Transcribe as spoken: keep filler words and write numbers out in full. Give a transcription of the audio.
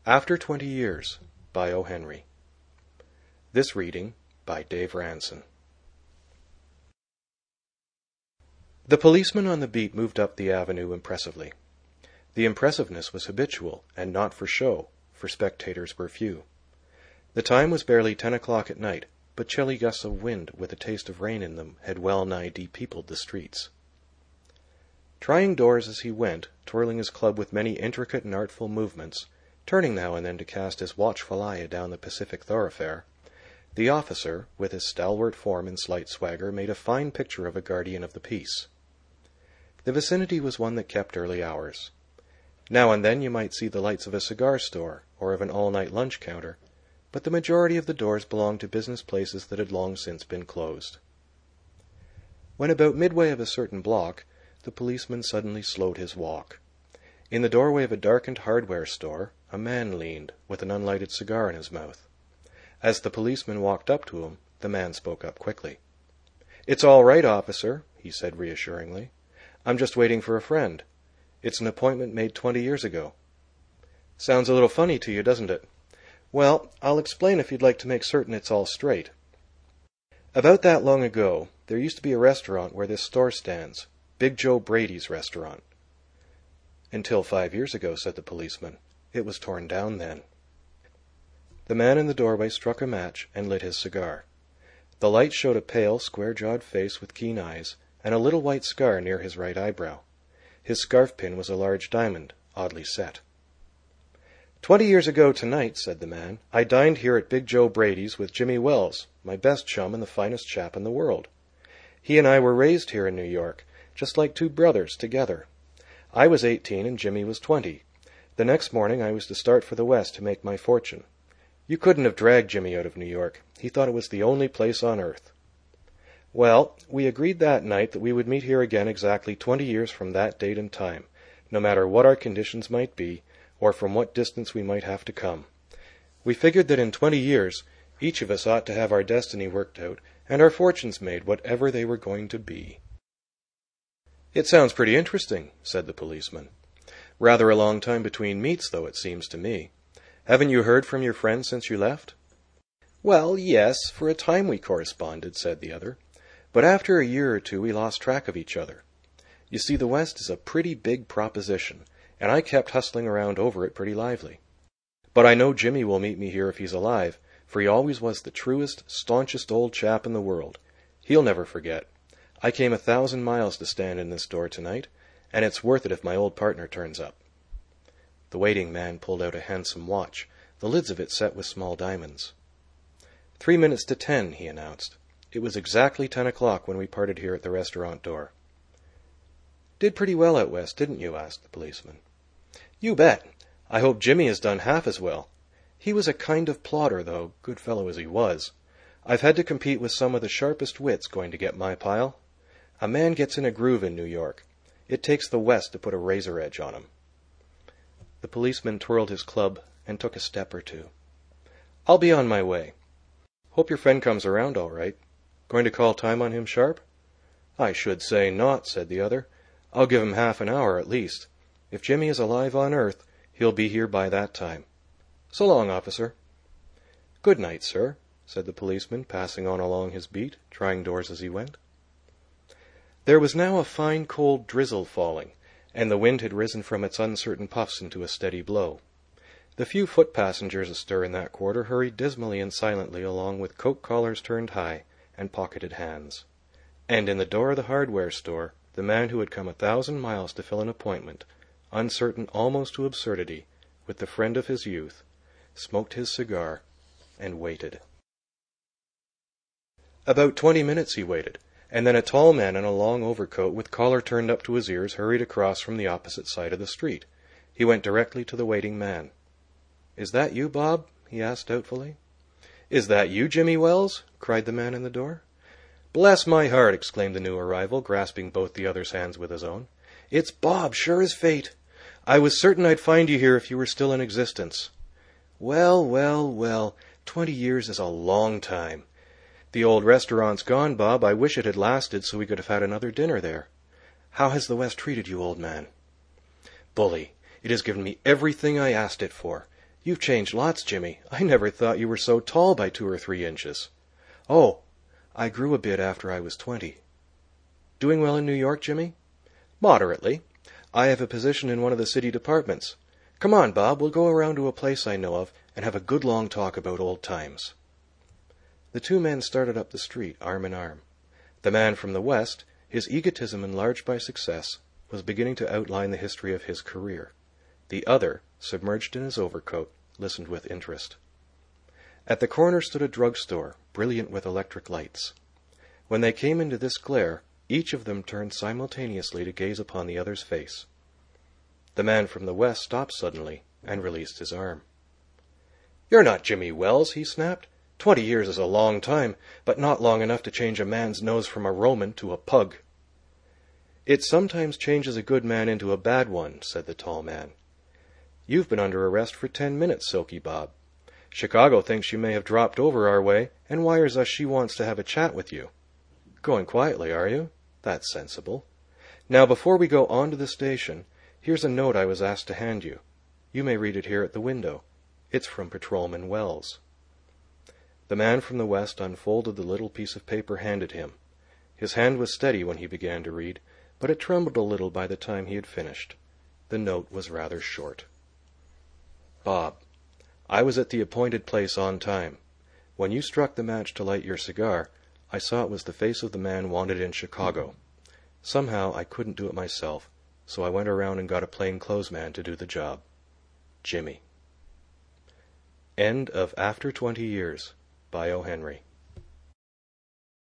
After Twenty Years by O. Henry. This reading by Dave Ranson. The policeman on the beat moved up the avenue impressively. The impressiveness was habitual and not for show, for spectators were few. The time was barely ten o'clock at night, but chilly gusts of wind with a taste of rain in them had well nigh depeopled the streets. Trying doors as he went, twirling his club with many intricate and artful movements, turning now and then to cast his watchful eye down the Pacific thoroughfare, the officer, with his stalwart form and slight swagger, made a fine picture of a guardian of the peace. The vicinity was one that kept early hours. Now and then you might see the lights of a cigar store or of an all-night lunch counter, but the majority of the doors belonged to business places that had long since been closed. When about midway of a certain block, the policeman suddenly slowed his walk. In the doorway of a darkened hardware store, a man leaned, with an unlighted cigar in his mouth. As the policeman walked up to him, the man spoke up quickly. "It's all right, officer," he said reassuringly. "I'm just waiting for a friend. It's an appointment made twenty years ago." "Sounds a little funny to you, doesn't it? Well, I'll explain if you'd like to make certain it's all straight. About that long ago, there used to be a restaurant where this store stands, Big Joe Brady's restaurant." "Until five years ago," said the policeman. "It was torn down then." The man in the doorway struck a match and lit his cigar. The light showed a pale, square-jawed face with keen eyes, and a little white scar near his right eyebrow. His scarf pin was a large diamond, oddly set. "Twenty years ago tonight," said the man, "I dined here at Big Joe Brady's with Jimmy Wells, my best chum and the finest chap in the world. He and I were raised here in New York, just like two brothers together. I was eighteen and Jimmy was twenty. The next morning I was to start for the West to make my fortune. You couldn't have dragged Jimmy out of New York. He thought it was the only place on earth. Well, we agreed that night that we would meet here again exactly twenty years from that date and time, no matter what our conditions might be, or from what distance we might have to come. We figured that in twenty years, each of us ought to have our destiny worked out and our fortunes made, whatever they were going to be." "It sounds pretty interesting," said the policeman. "Rather a long time between meets, though, it seems to me. Haven't you heard from your friend since you left?" "Well, yes, for a time we corresponded," said the other. "But after a year or two we lost track of each other. You see, the West is a pretty big proposition, and I kept hustling around over it pretty lively. But I know Jimmy will meet me here if he's alive, for he always was the truest, staunchest old chap in the world. He'll never forget. I came a thousand miles to stand in this door tonight, and it's worth it if my old partner turns up." The waiting man pulled out a handsome watch, the lids of it set with small diamonds. "Three minutes to ten," he announced. "It was exactly ten o'clock when we parted here at the restaurant door." "Did pretty well out West, didn't you?" asked the policeman. "You bet. I hope Jimmy has done half as well. He was a kind of plodder, though, good fellow as he was. I've had to compete with some of the sharpest wits going to get my pile. A man gets in a groove in New York. It takes the West to put a razor edge on him." The policeman twirled his club and took a step or two. "I'll be on my way. Hope your friend comes around all right. Going to call time on him sharp?" "I should say not," said the other. "I'll give him half an hour at least. If Jimmy is alive on earth, he'll be here by that time. So long, officer." "Good night, sir," said the policeman, passing on along his beat, trying doors as he went. There was now a fine cold drizzle falling, and the wind had risen from its uncertain puffs into a steady blow. The few foot passengers astir in that quarter hurried dismally and silently along with coat collars turned high and pocketed hands. And in the door of the hardware store, the man who had come a thousand miles to fill an appointment, uncertain almost to absurdity, with the friend of his youth, smoked his cigar and waited. About twenty minutes he waited, and then a tall man in a long overcoat with collar turned up to his ears hurried across from the opposite side of the street. He went directly to the waiting man. "Is that you, Bob?" he asked doubtfully. "Is that you, Jimmy Wells?" cried the man in the door. "Bless my heart!" exclaimed the new arrival, grasping both the other's hands with his own. "It's Bob, sure as fate. I was certain I'd find you here if you were still in existence. Well, well, well, twenty years is a long time. The old restaurant's gone, Bob. I wish it had lasted so we could have had another dinner there. How has the West treated you, old man?" "Bully. It has given me everything I asked it for. You've changed lots, Jimmy. I never thought you were so tall by two or three inches. Oh, I grew a bit after I was twenty. Doing well in New York, Jimmy? Moderately. I have a position in one of the city departments. Come on, Bob, we'll go around to a place I know of and have a good long talk about old times. The two men started up the street, arm in arm. The man from the West, his egotism enlarged by success, was beginning to outline the history of his career. The other, submerged in his overcoat, listened with interest. At the corner stood a drugstore, brilliant with electric lights. When they came into this glare, each of them turned simultaneously to gaze upon the other's face. The man from the West stopped suddenly and released his arm. "You're not Jimmy Wells," he snapped. "Twenty years is a long time, but not long enough to change a man's nose from a Roman to a pug." "It sometimes changes a good man into a bad one," said the tall man. "You've been under arrest for ten minutes, Silky Bob. Chicago thinks you may have dropped over our way and wires us she wants to have a chat with you. Going quietly, are you? That's sensible. Now, before we go on to the station, here's a note I was asked to hand you. You may read it here at the window. It's from Patrolman Wells." The man from the West unfolded the little piece of paper handed him. His hand was steady when he began to read, but it trembled a little by the time he had finished. The note was rather short. "Bob, I was at the appointed place on time. When you struck the match to light your cigar, I saw it was the face of the man wanted in Chicago. Somehow I couldn't do it myself, so I went around and got a plainclothesman to do the job. Jimmy." End of After Twenty Years by O. Henry.